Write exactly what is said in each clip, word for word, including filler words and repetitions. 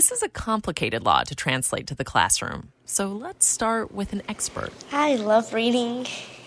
This is a complicated law to translate to the classroom, so let's start with an expert. I love reading,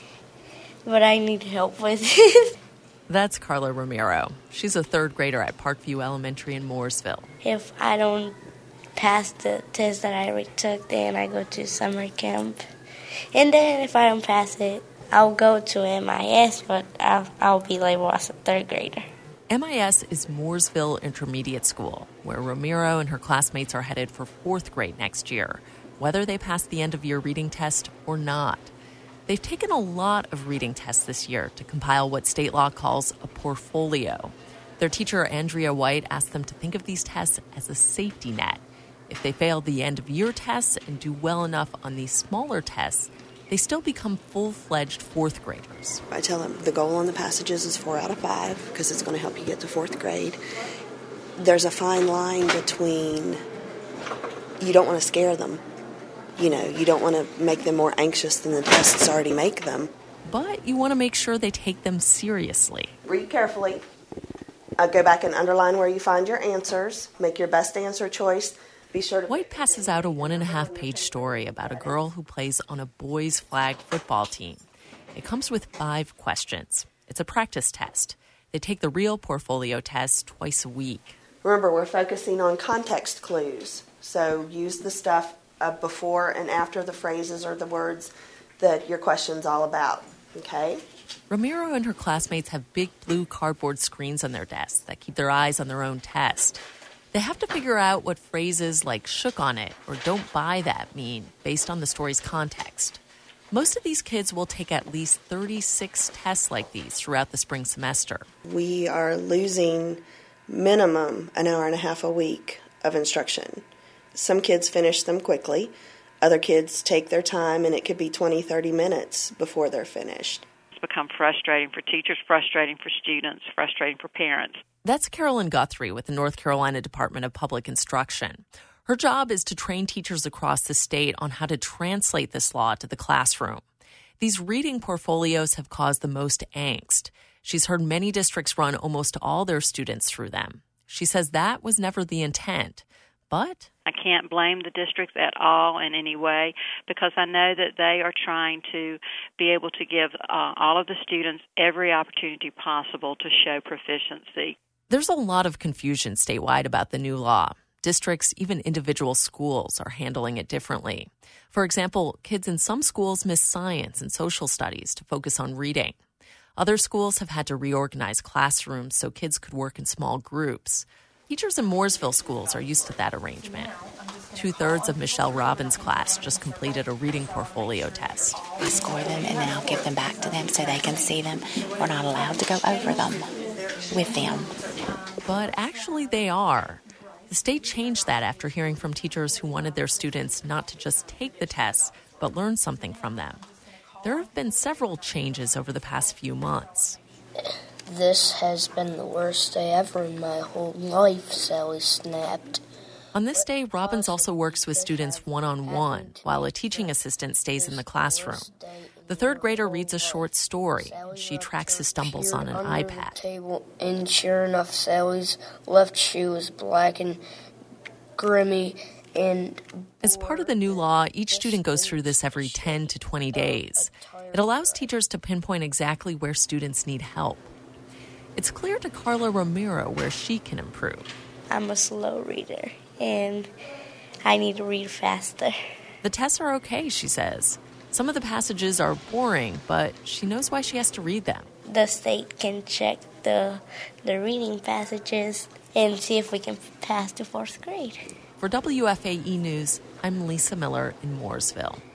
but I need help with it. That's Carla Romero. She's a third grader at Parkview Elementary in Mooresville. If I don't pass the test that I took, then I go to summer camp. And then if I don't pass it, I'll go to M I S, but I'll, I'll be labeled as a third grader. M I S is Mooresville Intermediate School, where Romero and her classmates are headed for fourth grade next year, whether they pass the end-of-year reading test or not. They've taken a lot of reading tests this year to compile what state law calls a portfolio. Their teacher, Andrea White, asked them to think of these tests as a safety net. If they fail the end-of-year tests and do well enough on these smaller tests, they still become full-fledged fourth graders. I tell them the goal on the passages is four out of five because it's going to help you get to fourth grade. There's a fine line between you don't want to scare them. You know, you don't want to make them more anxious than the tests already make them. But you want to make sure they take them seriously. Read carefully. Uh, go back and underline where you find your answers. Make your best answer choice. Be sure to... White passes out a one-and-a-half-page story about a girl who plays on a boys' flag football team. It comes with five questions. It's a practice test. They take the real portfolio test twice a week. Remember, we're focusing on context clues. So use the stuff uh, before and after the phrases or the words that your question's all about. Okay? Romero and her classmates have big blue cardboard screens on their desks that keep their eyes on their own test. They have to figure out what phrases like shook on it or don't buy that mean based on the story's context. Most of these kids will take at least thirty-six tests like these throughout the spring semester. We are losing minimum an hour and a half a week of instruction. Some kids finish them quickly. Other kids take their time, and it could be twenty, thirty minutes before they're finished. It's become frustrating for teachers, frustrating for students, frustrating for parents. That's Carolyn Guthrie with the North Carolina Department of Public Instruction. Her job is to train teachers across the state on how to translate this law to the classroom. These reading portfolios have caused the most angst. She's heard many districts run almost all their students through them. She says that was never the intent, but... I can't blame the districts at all in any way because I know that they are trying to be able to give uh, all of the students every opportunity possible to show proficiency. There's a lot of confusion statewide about the new law. Districts, even individual schools, are handling it differently. For example, kids in some schools miss science and social studies to focus on reading. Other schools have had to reorganize classrooms so kids could work in small groups. Teachers in Mooresville schools are used to that arrangement. Two-thirds of Michelle Robbins' class just completed a reading portfolio test. We score them and then I'll give them back to them so they can see them. We're not allowed to go over them with them. But actually they are. The state changed that after hearing from teachers who wanted their students not to just take the tests, but learn something from them. There have been several changes over the past few months. This has been the worst day ever in my whole life, Sally snapped. On this day, Robbins also works with students one-on-one, while a teaching assistant stays in the classroom. The third grader reads a short story. She tracks his stumbles on an iPad. Table, and sure enough, Sally's left shoe is black and grimy. And as part of the new law, each student goes through this every ten to twenty days. It allows teachers to pinpoint exactly where students need help. It's clear to Carla Romero where she can improve. I'm a slow reader, and I need to read faster. The tests are okay, she says. Some of the passages are boring, but she knows why she has to read them. The state can check the the reading passages and see if we can pass to fourth grade. For W F A E News, I'm Lisa Miller in Mooresville.